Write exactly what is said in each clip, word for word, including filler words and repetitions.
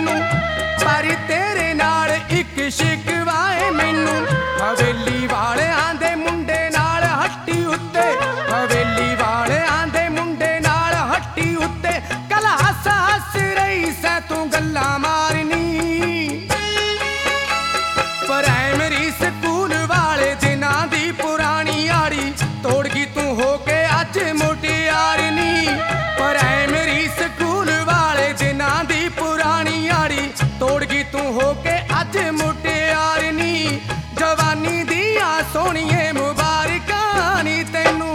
ਤੈਨੂੰ, ਪਰ ਤੇਰੇ ਨਾਲ ਇੱਕ ਸ਼ਿਕਵਾ ਏ ਮੈਨੂੰ। ਹਵੇਲੀ ਵਾਲਿਆਂ ਦੇ ਮੁੰਡੇ ਨਾਲ ਹੱਟੀ ਉੱਤੇ, ਹਵੇਲੀ ਵਾਲਿਆਂ ਦੇ ਮੁੰਡੇ ਨਾਲ ਹੱਟੀ ਉੱਤੇ, ਕੱਲ ਹੱਸ ਹੱਸ ਰਹੀ ਸੈਂ ਤੂੰ ਗੱਲਾਂ ਮਾਰਨੀ। ਪ੍ਰਾਇਮਰੀ ਸਕੂਲ ਵਾਲੇ ਦਿਨਾਂ ਦੀ ਪੁਰਾਣੀ ਯਾਰੀ ਤੋੜ ਗਈ ਤੂੰ ਹੋ ਕੇ ਅੱਜ ਮੁਟਿਆਰਨੀ। ਪ੍ਰਾਇਮਰੀ ਸਕੂਲ ਵਾਲੇ ਦਿਨਾਂ ਦੀ ਪੁਰਾਣੀ ਯਾਰੀ ਤੋੜ ਗਈ ਤੂੰ ਹੋ ਕੇ ਅੱਜ ਮੁਟਿਆਰਨੀ। ਜਵਾਨੀ ਦੀਆਂ ਸੋਹਣੀਏ ਮੁਬਾਰਕਾਂ ਨੀ ਤੈਨੂੰ।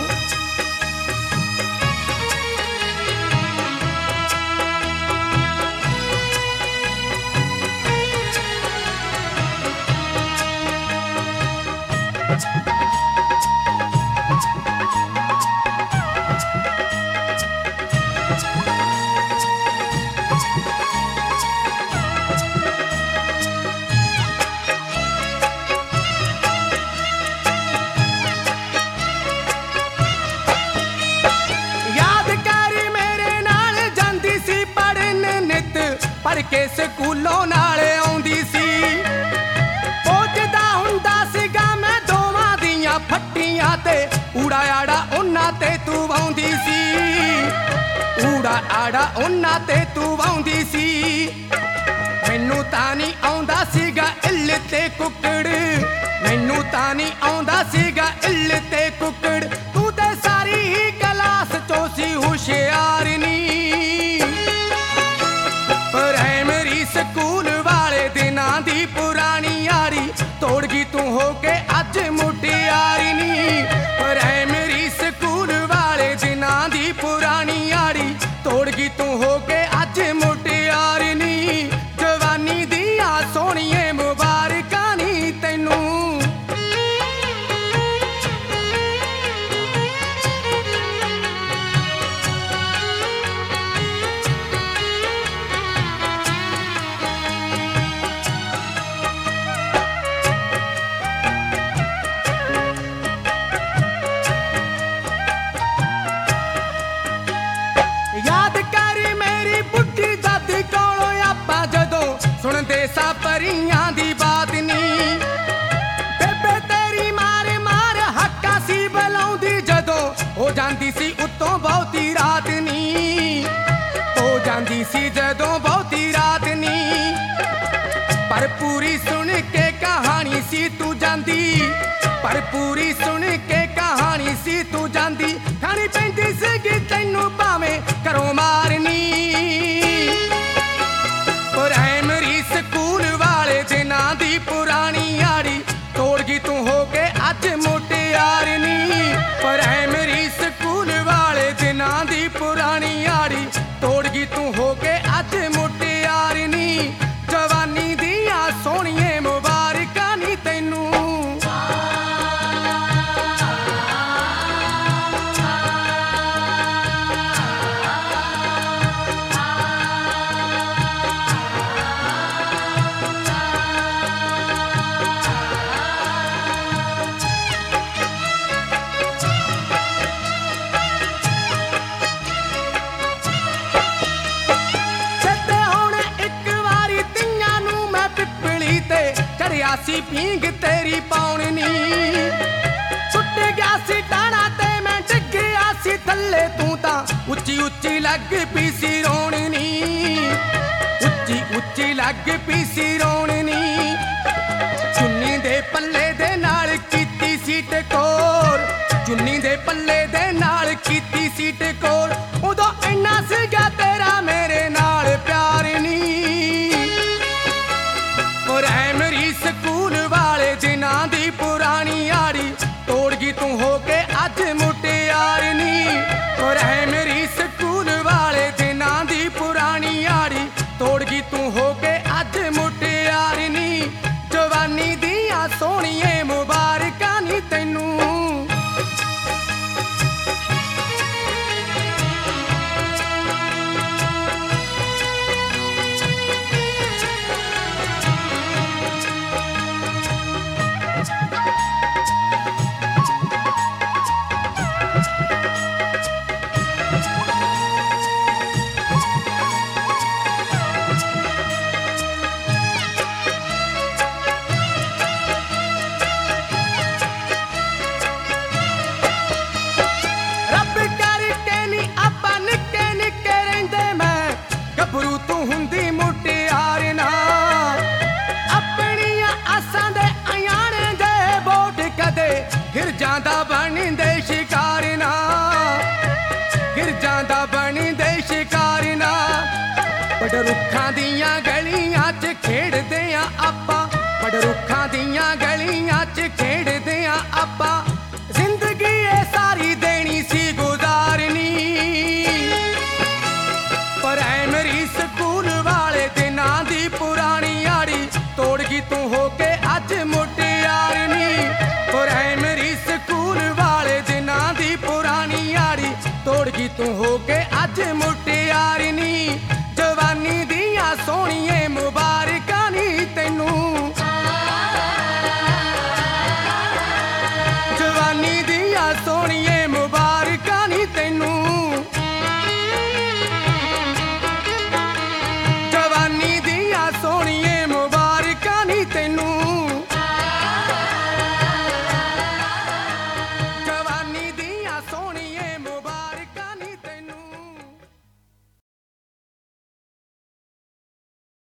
ਪੜ੍ਹ ਕੇ ਸਕੂਲੋਂ ਨਾਲ ਆਉਂਦੀ ਸੀ, ਪਹੁੰਚਦਾ ਹੁੰਦਾ ਸੀਗਾ ਮੈਂ ਦੋਵਾਂ ਦੀਆਂ ਫੱਟੀਆਂ ਤੇ, ਊੜਾ ਆੜਾ ਉਹਨਾਂ ਤੇ ਤੂੰ ਵਾਉਂਦੀ ਸੀ, ਊੜਾ ਆੜਾ ਉਹਨਾਂ ਤੇ ਤੂੰ ਵਾਉਂਦੀ ਸੀ। ਮੈਨੂੰ ਤਾਂ ਨਹੀਂ ਆਉਂਦਾ ਸੀਗਾ ਇੱਲ ਤੇ ਕੁੱਕੜ, ਮੈਨੂੰ ਤਾਂ ਨਹੀਂ ਆਉਂਦਾ ਸੀਗਾ ਇੱਲ ਤੇ ਕੁੱਕੜ, ਤੂੰ ਤੇ ਸਾਰੀ ਹੀ ਕਲਾਸ ਚੋਂ ਸੀ ਹੁਸ਼ਿਆਰਨੀ। ਪ੍ਰਾਇਮਰੀ ਸਕੂਲ ਵਾਲੇ ਦਿਨਾਂ ਦੀ ਪੁਰਾਣੀ ਯਾਰੀ ਤੋੜ ਗਈ ਤੂੰ ਹੋ ਕੇ ਅੱਜ ਮੁਟਿਆਰਨੀ। ਪ੍ਰਾਇਮਰੀ ਸਕੂਲ ਵਾਲੇ ਦਿਨਾਂ ਦੀ ਪੁਰਾਣੀ ਯਾਰੀ ਤੋੜ ਗਈ ਤੂੰ ਹੋ ਕੇ ਅੱਜ ਮੁਟਿਆਰਨੀ। ਜਵਾਨੀ ਦੀਆਂ ਸੋਹਣੀਏ ਮੁਬਾਰਕਾਂ ਨੀ ਤੈਨੂੰ। ਸੁਣਦੇ ਸਾ ਪਰੀਆਂ ਦੀ ਬਾਤ ਨੀ, ਬੇਬੇ ਤੇਰੀ ਮਾਰ ਮਾਰ ਹੱਕਾ ਸੀ ਬੁਲਾਉਂਦੀ ਜਦੋਂ, ਹੋ ਜਾਂਦੀ ਸੀ ਉੱਤੋਂ ਬਹੁਤੀ ਰਾਤ ਨੀ, ਹੋ ਜਾਂਦੀ ਸੀ ਜਦੋਂ ਬਹੁਤੀ ਰਾਤ ਨੀ। ਪਰ ਪੂਰੀ ਸੁਣ ਕੇ ਕਹਾਣੀ ਸੀ ਤੂੰ ਜਾਂਦੀ, ਪਰ ਪੂਰੀ ਸੁਣ ਕੇ ਕਹਾਣੀ ਸੀ ਤੂੰ ਜਾਂਦੀ, ਖਾਣੀ ਪੈਂਦੀ ਸੀਗੀ ਤੈਨੂੰ ਭਾਵੇਂ ਘਰੋਂ ਮਾਰਨੀ। ਪ੍ਰਾਇਮਰੀ ਸਕੂਲ ਵਾਲੇ ਦਿਨਾਂ ਦੀ ਪੁਰਾਣੀ ਯਾਰੀ ਤੋੜ ਗਈ ਤੂੰ ਹੋ ਕੇ ਅੱਜ ਮੁਟਿਆਰਨੀ। ਪ੍ਰਾਇਮਰੀ ਸਕੂਲ ਵਾਲੇ ਦਿਨਾਂ ਦੀ ਪੁਰਾਣੀ ਯਾਰੀ ਤੋੜ ਗਈ ਤੂੰ ਹੋ ਕੇ ਅੱਜ ਮੁਟਿਆਰਨੀ। ਜਵਾਨੀ ਦੀਆਂ ਸੋਹਣੀਏ ਮੁਬਾਰਕਾਂ ਨੀ ਤੈਨੂੰ। ਚੜਿਆ ਸੀ ਪੀਂਗ ਤੇਰੀ ਪਾਉਣੀ, ਟੁੱਟ ਗਿਆ ਸੀ ਟਾਣਾ ਤੇ ਮੈਂ ਡਿੱਗਿਆ ਸੀ ਥੱਲੇ, ਤੂੰ ਤਾਂ ਉੱਚੀ ਉੱਚੀ ਲੱਗ ਪਈ ਸੀ ਰੋਣੀ, ਉੱਚੀ ਉੱਚੀ ਲੱਗ ਪਈ ਸੀ ਰੋਣੀ। ਚੁੰਨੀ ਦੇ ਪੱਲੇ ਦੇ ਨਾਲ ਕੀਤੀ ਸੀ ਟਕੋਰ, ਚੁੰਨੀ ਦੇ ਪੱਲੇ ਦੇ ਨਾਲ ਕੀਤੀ ਸੀ ਟਕੋਰ, ਉਦੋਂ ਇੰਨਾ ਸੀਗਾ ਤੇਰਾ ਮੇਰੇ ਨਾਲ ਪਿਆਰ ਨੀ। ਪ੍ਰਾਇਮਰੀ ਸਕੂਲ ਵਾਲੇ ਦਿਨਾਂ ਦੀ ਪੁਰਾਣੀ ਯਾਰੀ ਤੋੜ ਗਈ ਤੂੰ ਹੋ ਕੇ ਅੱਜ ਮੁਟਿਆਰਨੀ। ਪ੍ਰਾਇਮਰੀ ਸਕੂਲ ਵਾਲੇ ਦਿਨਾਂ ਦੀ ਪੁਰਾਣੀ ਯਾਰੀ ਤੋੜ ਗਈ ਤੂੰ ਹੋ ਕੇ ਅੱਜ ਮੁਟਿਆਰਨੀ। ਜਵਾਨੀ ਦੀਆਂ ਸੋਹਣੀਏ ਮੁਬਾਰਕਾਂ ਨੀ ਤੈਨੂੰ। ਰੁੱਖਾਂ ਦੀਆਂ ਗਲੀਆਂ 'ਚ ਖੇਡਦੇ ਆਂ ਆਪਾਂ, ਬੜ ਰੁੱਖਾਂ ਦੀਆਂ ਗਲੀਆਂ 'ਚ ਖੇਡਦੇ ਆਂ ਆਪਾਂ। ਜ਼ਿੰਦਗੀ ਇਹ ਸਾਰੀ ਦੇਣੀ ਸੀ ਗੁਜ਼ਾਰਨੀ, ਪ੍ਰਾਇਮਰੀ ਸਕੂਲ ਵਾਲੇ ਦਿਨਾਂ ਦੀ ਪੁਰਾਣੀ ਯਾਰੀ ਤੋੜ ਗਈ ਤੂੰ।